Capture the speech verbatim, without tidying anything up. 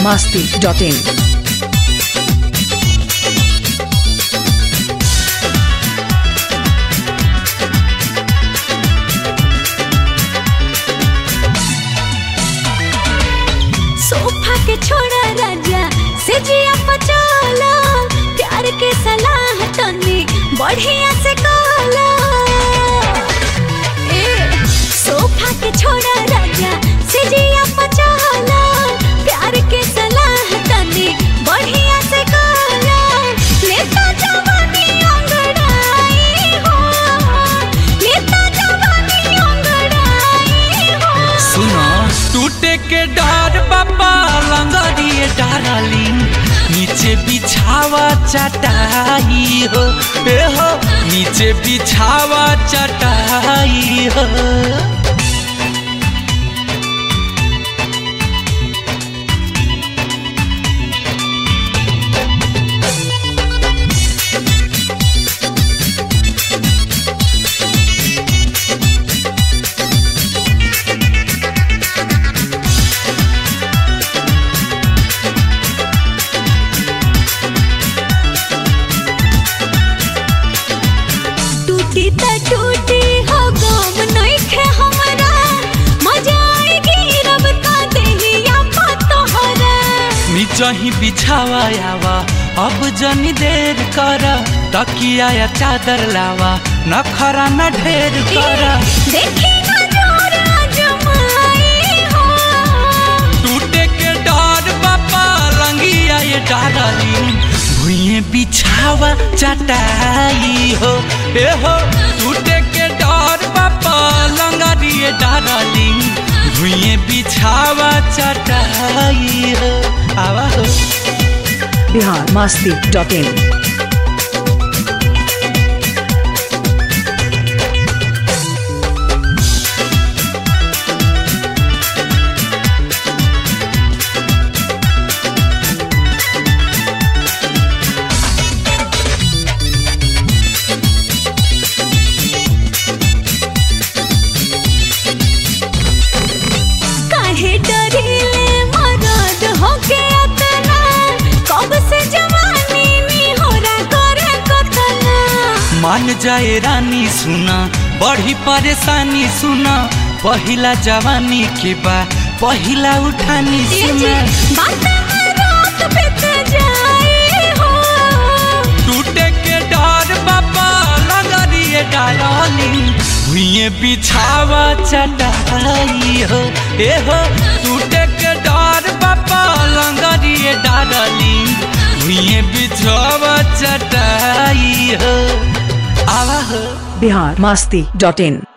masti dot in. Sofa के छोड़ा राजा से जिया पचाला प्यार के सलाह तनी बढ़िया से काला। ए सोफा के छोड़ा राजा से जिया पचाला प्यार के सलाह तनी बढ़िया से काला। लेता जवानी अंगड़ाई हो, लेता जवानी अंगड़ाई हो। सुनो टूटे के डर बाबा लंगरिए डाली नीचे बिछावा चटाई हो ए हो नीचे बिछावा चटाई हो। टूटी त टूटी हो गम नइखे हमरा मजा आएगी रब का देहिया पतोहरा। नीचे ही बिछावा आवा अब जनी देर कर तकिया या चादर लावा न खरा न ढेर कर। देखी ना जोर आजमाई हो। टूटे के डर बाबा लंगिया ये डाली भुइए बिछावा चटाई हो ए हो। टूटे के डर बाबा लंगरिए डाली भुइए बिछावा चटाई हो। आवा हो Bihar masti dot in. काहे डरिले मरद होके अतना कब से जवानी नी होरा करे कतना। मान जाए रानी सुना बड़ी परेशानी सुना पहिला जवानी के बा पहिला उठानी ये जी सुना। बात में रात बीत जाए हो। टूटे के डर बाबा लंगरिए डाली भुइए बिछावा चटाई हो ए हो। टूटे के डर बाबा लंगरिए डाली भुइए बिछावा चटाई हो। आवा हो Bihar masti dot in.